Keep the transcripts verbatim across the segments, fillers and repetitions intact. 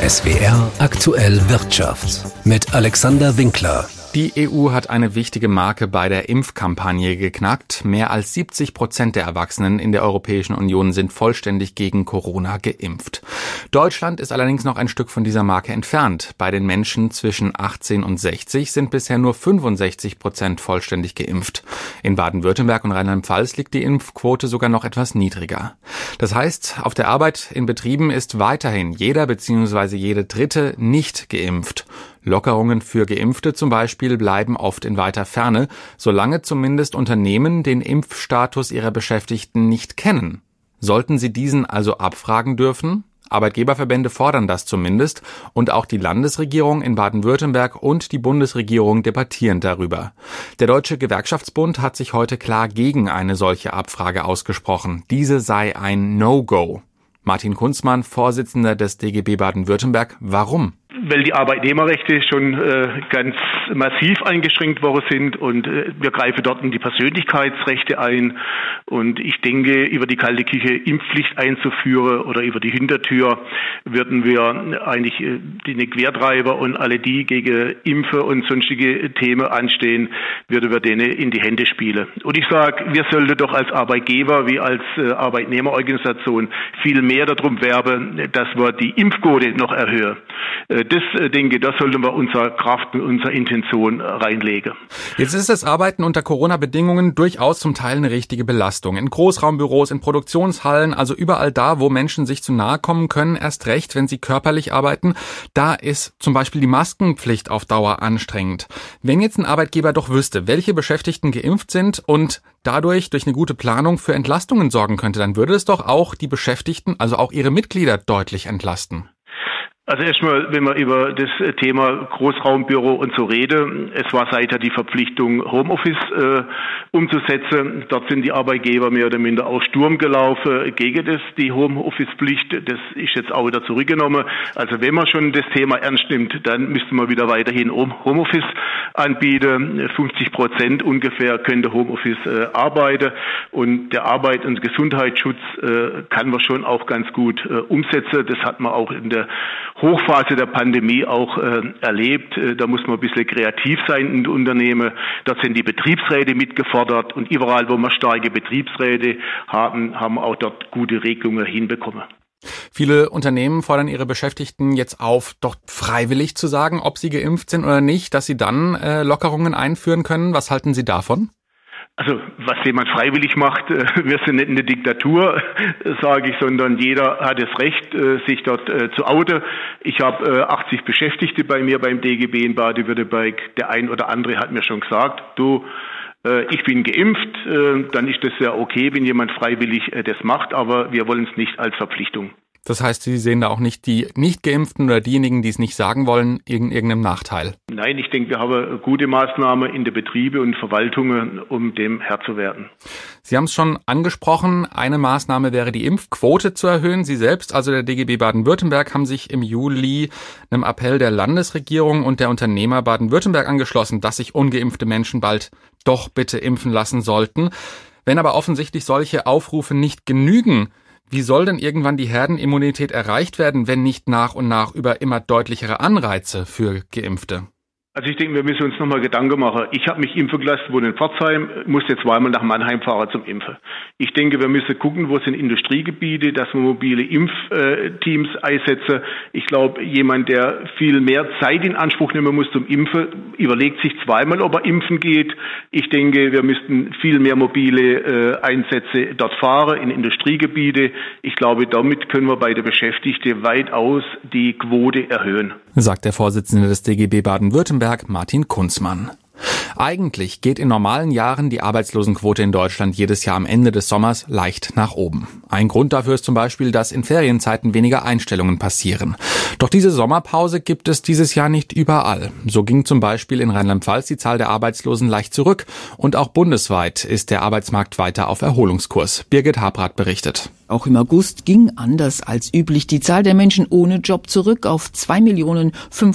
S W R Aktuell Wirtschaft mit Alexander Winkler. Die E U hat eine wichtige Marke bei der Impfkampagne geknackt. Mehr als siebzig Prozent der Erwachsenen in der Europäischen Union sind vollständig gegen Corona geimpft. Deutschland ist allerdings noch ein Stück von dieser Marke entfernt. Bei den Menschen zwischen achtzehn und sechzig sind bisher nur fünfundsechzig Prozent vollständig geimpft. In Baden-Württemberg und Rheinland-Pfalz liegt die Impfquote sogar noch etwas niedriger. Das heißt, auf der Arbeit in Betrieben ist weiterhin jeder bzw. jede Dritte nicht geimpft. Lockerungen für Geimpfte zum Beispiel bleiben oft in weiter Ferne, solange zumindest Unternehmen den Impfstatus ihrer Beschäftigten nicht kennen. Sollten sie diesen also abfragen dürfen? Arbeitgeberverbände fordern das zumindest und auch die Landesregierung in Baden-Württemberg und die Bundesregierung debattieren darüber. Der Deutsche Gewerkschaftsbund hat sich heute klar gegen eine solche Abfrage ausgesprochen. Diese sei ein No-Go. Martin Kunzmann, Vorsitzender des D G B Baden-Württemberg, warum? Weil die Arbeitnehmerrechte schon äh, ganz massiv eingeschränkt worden sind und äh, wir greifen dort in die Persönlichkeitsrechte ein. Und ich denke, über die kalte Küche Impfpflicht einzuführen oder über die Hintertür würden wir eigentlich äh, die Quertreiber und alle, die gegen Impfe und sonstige Themen anstehen, würden wir denen in die Hände spielen. Und ich sage, wir sollten doch als Arbeitgeber wie als äh, Arbeitnehmerorganisation viel mehr darum werben, dass wir die Impfquote noch erhöhen. Äh, Das, denke ich, da sollten wir unsere Kraft und unsere Intention reinlegen. Jetzt ist das Arbeiten unter Corona-Bedingungen durchaus zum Teil eine richtige Belastung. In Großraumbüros, in Produktionshallen, also überall da, wo Menschen sich zu nahe kommen können, erst recht, wenn sie körperlich arbeiten. Da ist zum Beispiel die Maskenpflicht auf Dauer anstrengend. Wenn jetzt ein Arbeitgeber doch wüsste, welche Beschäftigten geimpft sind und dadurch durch eine gute Planung für Entlastungen sorgen könnte, dann würde es doch auch die Beschäftigten, also auch ihre Mitglieder, deutlich entlasten. Also erstmal, wenn man über das Thema Großraumbüro und so rede, es war seither die Verpflichtung, Homeoffice äh, umzusetzen. Dort sind die Arbeitgeber mehr oder minder auch Sturm gelaufen gegen das, die Homeoffice-Pflicht. Das ist jetzt auch wieder zurückgenommen. Also wenn man schon das Thema ernst nimmt, dann müsste man wieder weiterhin Homeoffice anbieten. fünfzig Prozent ungefähr könnte Homeoffice äh, arbeiten und der Arbeit- und Gesundheitsschutz äh, kann man schon auch ganz gut äh, umsetzen. Das hat man auch in der Hochphase der Pandemie auch äh, erlebt. Äh, da muss man ein bisschen kreativ sein in den Unternehmen. Dort sind die Betriebsräte mitgefordert und überall, wo wir starke Betriebsräte haben, haben wir auch dort gute Regelungen hinbekommen. Viele Unternehmen fordern ihre Beschäftigten jetzt auf, doch freiwillig zu sagen, ob sie geimpft sind oder nicht, dass sie dann äh, Lockerungen einführen können. Was halten Sie davon? Also was jemand freiwillig macht, wir sind nicht eine Diktatur, sage ich, sondern jeder hat das Recht, sich dort zu outen. Ich habe achtzig Beschäftigte bei mir beim D G B in Baden-Württemberg. Der ein oder andere hat mir schon gesagt, du, ich bin geimpft, dann ist das ja okay, wenn jemand freiwillig das macht, aber wir wollen es nicht als Verpflichtung. Das heißt, Sie sehen da auch nicht die Nicht-Geimpften oder diejenigen, die es nicht sagen wollen, in irgendeinem Nachteil? Nein, ich denke, wir haben gute Maßnahmen in den Betrieben und Verwaltungen, um dem Herr zu werden. Sie haben es schon angesprochen, eine Maßnahme wäre die Impfquote zu erhöhen. Sie selbst, also der D G B Baden-Württemberg, haben sich im Juli einem Appell der Landesregierung und der Unternehmer Baden-Württemberg angeschlossen, dass sich ungeimpfte Menschen bald doch bitte impfen lassen sollten. Wenn aber offensichtlich solche Aufrufe nicht genügen, wie soll denn irgendwann die Herdenimmunität erreicht werden, wenn nicht nach und nach über immer deutlichere Anreize für Geimpfte? Also ich denke, wir müssen uns nochmal Gedanken machen. Ich habe mich impfen gelassen, wohne in Pforzheim, musste zweimal nach Mannheim fahren zum Impfen. Ich denke, wir müssen gucken, wo sind Industriegebiete, dass wir mobile Impfteams einsetzen. Ich glaube, jemand, der viel mehr Zeit in Anspruch nehmen muss zum Impfen, überlegt sich zweimal, ob er impfen geht. Ich denke, wir müssten viel mehr mobile Einsätze dort fahren, in Industriegebiete. Ich glaube, damit können wir bei den Beschäftigten weitaus die Quote erhöhen. Sagt der Vorsitzende des D G B Baden-Württemberg, Martin Kunzmann. Eigentlich geht in normalen Jahren die Arbeitslosenquote in Deutschland jedes Jahr am Ende des Sommers leicht nach oben. Ein Grund dafür ist zum Beispiel, dass in Ferienzeiten weniger Einstellungen passieren. Doch diese Sommerpause gibt es dieses Jahr nicht überall. So ging zum Beispiel in Rheinland-Pfalz die Zahl der Arbeitslosen leicht zurück und auch bundesweit ist der Arbeitsmarkt weiter auf Erholungskurs. Birgit Habrath berichtet. Auch im August ging anders als üblich die Zahl der Menschen ohne Job zurück auf zwei Millionen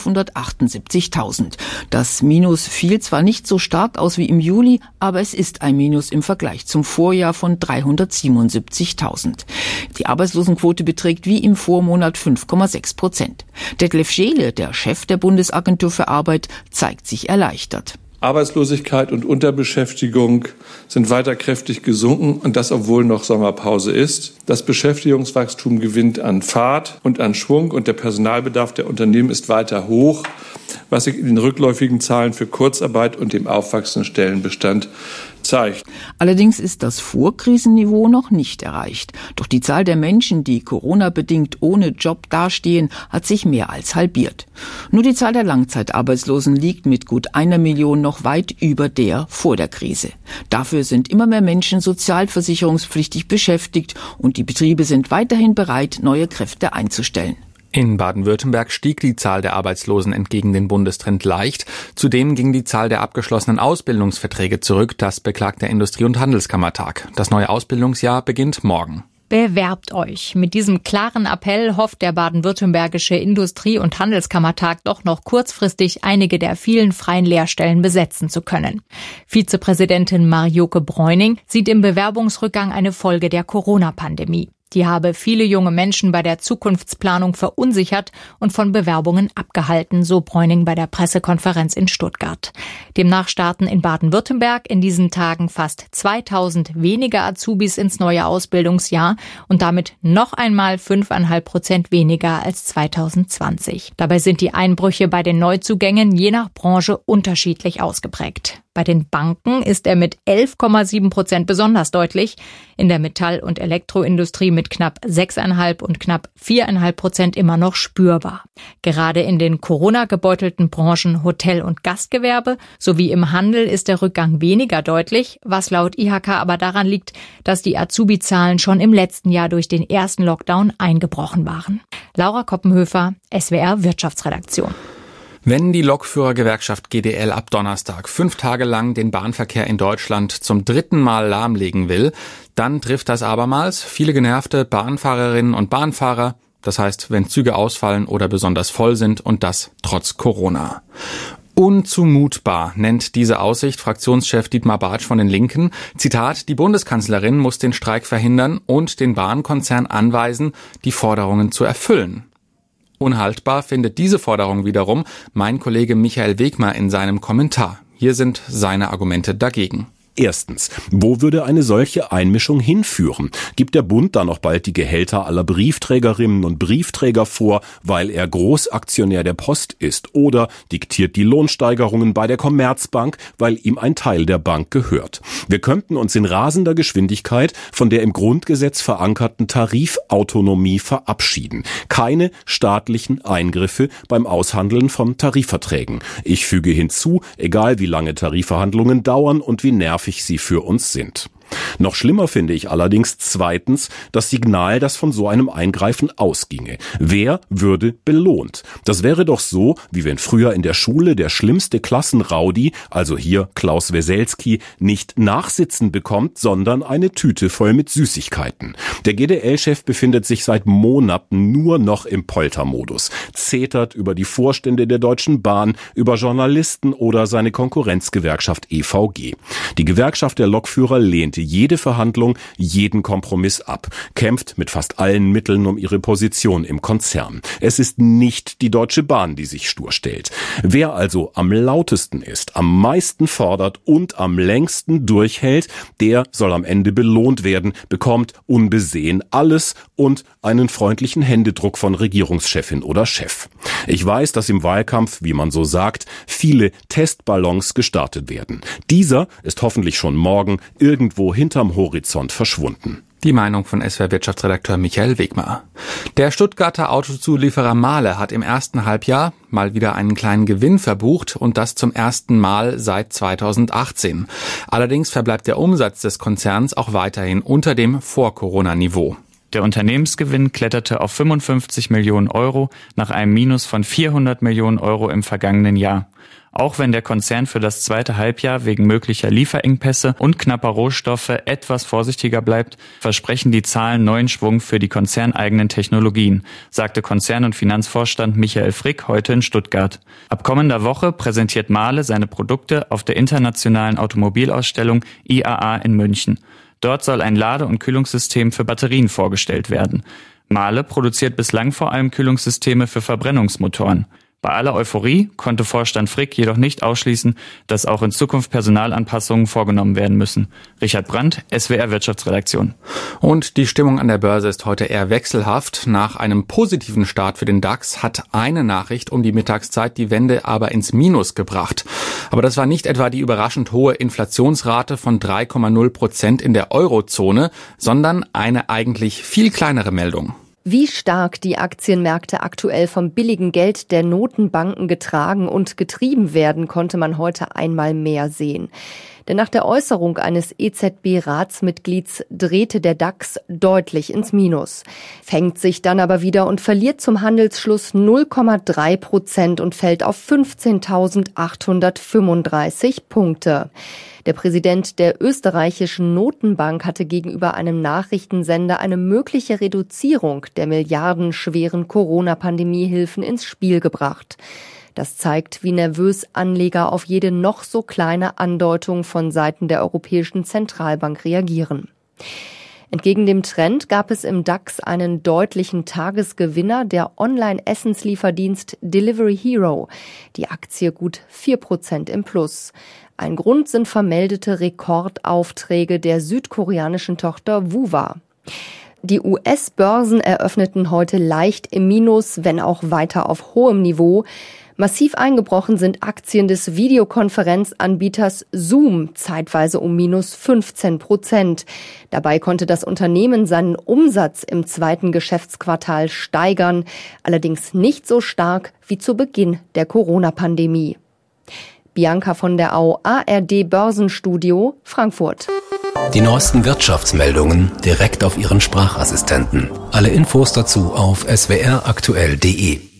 fünfhundertachtundsiebzigtausend. Das Minus fiel zwar nicht so stark aus wie im Juli, aber es ist ein Minus im Vergleich zum Vorjahr von dreihundertsiebenundsiebzigtausend. Die Arbeitslosenquote beträgt wie im Vormonat fünf Komma sechs Prozent. Detlef Scheele, der Chef der Bundesagentur für Arbeit, zeigt sich erleichtert. Arbeitslosigkeit und Unterbeschäftigung sind weiter kräftig gesunken und das, obwohl noch Sommerpause ist. Das Beschäftigungswachstum gewinnt an Fahrt und an Schwung und der Personalbedarf der Unternehmen ist weiter hoch, was sich in den rückläufigen Zahlen für Kurzarbeit und dem aufwachsenden Stellenbestand zeigt. Allerdings ist das Vorkrisenniveau noch nicht erreicht. Doch die Zahl der Menschen, die Corona-bedingt ohne Job dastehen, hat sich mehr als halbiert. Nur die Zahl der Langzeitarbeitslosen liegt mit gut einer Million noch weit über der vor der Krise. Dafür sind immer mehr Menschen sozialversicherungspflichtig beschäftigt und die Betriebe sind weiterhin bereit, neue Kräfte einzustellen. In Baden-Württemberg stieg die Zahl der Arbeitslosen entgegen den Bundestrend leicht. Zudem ging die Zahl der abgeschlossenen Ausbildungsverträge zurück. Das beklagt der Industrie- und Handelskammertag. Das neue Ausbildungsjahr beginnt morgen. Bewerbt euch. Mit diesem klaren Appell hofft der baden-württembergische Industrie- und Handelskammertag doch noch kurzfristig einige der vielen freien Lehrstellen besetzen zu können. Vizepräsidentin Marjoke Bräuning sieht im Bewerbungsrückgang eine Folge der Corona-Pandemie. Die habe viele junge Menschen bei der Zukunftsplanung verunsichert und von Bewerbungen abgehalten, so Bräuning bei der Pressekonferenz in Stuttgart. Demnach starten in Baden-Württemberg in diesen Tagen fast zweitausend weniger Azubis ins neue Ausbildungsjahr und damit noch einmal fünf Komma fünf Prozent weniger als zweitausendzwanzig. Dabei sind die Einbrüche bei den Neuzugängen je nach Branche unterschiedlich ausgeprägt. Bei den Banken ist er mit elf Komma sieben Prozent besonders deutlich, in der Metall- und Elektroindustrie mit knapp sechs Komma fünf und knapp vier Komma fünf Prozent immer noch spürbar. Gerade in den Corona-gebeutelten Branchen Hotel- und Gastgewerbe sowie im Handel ist der Rückgang weniger deutlich, was laut I H K aber daran liegt, dass die Azubi-Zahlen schon im letzten Jahr durch den ersten Lockdown eingebrochen waren. Laura Koppenhöfer, S W R Wirtschaftsredaktion. Wenn die Lokführergewerkschaft G D L ab Donnerstag fünf Tage lang den Bahnverkehr in Deutschland zum dritten Mal lahmlegen will, dann trifft das abermals viele genervte Bahnfahrerinnen und Bahnfahrer. Das heißt, wenn Züge ausfallen oder besonders voll sind und das trotz Corona. Unzumutbar nennt diese Aussicht Fraktionschef Dietmar Bartsch von den Linken. Zitat, die Bundeskanzlerin muss den Streik verhindern und den Bahnkonzern anweisen, die Forderungen zu erfüllen. Unhaltbar findet diese Forderung wiederum mein Kollege Michael Wegmer in seinem Kommentar. Hier sind seine Argumente dagegen. Erstens, wo würde eine solche Einmischung hinführen? Gibt der Bund da noch bald die Gehälter aller Briefträgerinnen und Briefträger vor, weil er Großaktionär der Post ist? Oder diktiert die Lohnsteigerungen bei der Commerzbank, weil ihm ein Teil der Bank gehört? Wir könnten uns in rasender Geschwindigkeit von der im Grundgesetz verankerten Tarifautonomie verabschieden. Keine staatlichen Eingriffe beim Aushandeln von Tarifverträgen. Ich füge hinzu, egal wie lange Tarifverhandlungen dauern und wie nervig sie für uns sind. Noch schlimmer finde ich allerdings zweitens das Signal, das von so einem Eingreifen ausginge. Wer würde belohnt? Das wäre doch so, wie wenn früher in der Schule der schlimmste Klassenraudi, also hier Klaus Weselski, nicht Nachsitzen bekommt, sondern eine Tüte voll mit Süßigkeiten. Der G D L-Chef befindet sich seit Monaten nur noch im Poltermodus, zetert über die Vorstände der Deutschen Bahn, über Journalisten oder seine Konkurrenzgewerkschaft E V G. Die Gewerkschaft der Lokführer lehnte jede Verhandlung, jeden Kompromiss ab, kämpft mit fast allen Mitteln um ihre Position im Konzern. Es ist nicht die Deutsche Bahn, die sich stur stellt. Wer also am lautesten ist, am meisten fordert und am längsten durchhält, der soll am Ende belohnt werden, bekommt unbesehen alles und einen freundlichen Händedruck von Regierungschefin oder Chef. Ich weiß, dass im Wahlkampf, wie man so sagt, viele Testballons gestartet werden. Dieser ist hoffentlich schon morgen irgendwo hinterm Horizont verschwunden. Die Meinung von S W R Wirtschaftsredakteur Michael Wegmer. Der Stuttgarter Autozulieferer Mahle hat im ersten Halbjahr mal wieder einen kleinen Gewinn verbucht und das zum ersten Mal seit zweitausendachtzehn. Allerdings verbleibt der Umsatz des Konzerns auch weiterhin unter dem Vor-Corona-Niveau. Der Unternehmensgewinn kletterte auf fünfundfünfzig Millionen Euro nach einem Minus von vierhundert Millionen Euro im vergangenen Jahr. Auch wenn der Konzern für das zweite Halbjahr wegen möglicher Lieferengpässe und knapper Rohstoffe etwas vorsichtiger bleibt, versprechen die Zahlen neuen Schwung für die konzerneigenen Technologien, sagte Konzern- und Finanzvorstand Michael Frick heute in Stuttgart. Ab kommender Woche präsentiert Mahle seine Produkte auf der internationalen Automobilausstellung I A A in München. Dort soll ein Lade- und Kühlungssystem für Batterien vorgestellt werden. Mahle produziert bislang vor allem Kühlungssysteme für Verbrennungsmotoren. Bei aller Euphorie konnte Vorstand Frick jedoch nicht ausschließen, dass auch in Zukunft Personalanpassungen vorgenommen werden müssen. Richard Brandt, S W R Wirtschaftsredaktion. Und die Stimmung an der Börse ist heute eher wechselhaft. Nach einem positiven Start für den DAX hat eine Nachricht um die Mittagszeit die Wende aber ins Minus gebracht. Aber das war nicht etwa die überraschend hohe Inflationsrate von drei Komma null Prozent in der Eurozone, sondern eine eigentlich viel kleinere Meldung. Wie stark die Aktienmärkte aktuell vom billigen Geld der Notenbanken getragen und getrieben werden, konnte man heute einmal mehr sehen. Denn nach der Äußerung eines E Z B-Ratsmitglieds drehte der DAX deutlich ins Minus, fängt sich dann aber wieder und verliert zum Handelsschluss null Komma drei Prozent und fällt auf fünfzehntausendachthundertfünfunddreißig Punkte. Der Präsident der österreichischen Notenbank hatte gegenüber einem Nachrichtensender eine mögliche Reduzierung der milliardenschweren Corona-Pandemie-Hilfen ins Spiel gebracht. Das zeigt, wie nervös Anleger auf jede noch so kleine Andeutung von Seiten der Europäischen Zentralbank reagieren. Entgegen dem Trend gab es im DAX einen deutlichen Tagesgewinner, der Online-Essenslieferdienst Delivery Hero. Die Aktie gut vier Prozent im Plus. Ein Grund sind vermeldete Rekordaufträge der südkoreanischen Tochter Woowa. Die U S-Börsen eröffneten heute leicht im Minus, wenn auch weiter auf hohem Niveau. Massiv eingebrochen sind Aktien des Videokonferenzanbieters Zoom, zeitweise um minus fünfzehn Prozent. Dabei konnte das Unternehmen seinen Umsatz im zweiten Geschäftsquartal steigern, allerdings nicht so stark wie zu Beginn der Corona-Pandemie. Bianca von der Au, A R D Börsenstudio, Frankfurt. Die neuesten Wirtschaftsmeldungen direkt auf Ihren Sprachassistenten. Alle Infos dazu auf s w r aktuell punkt d e.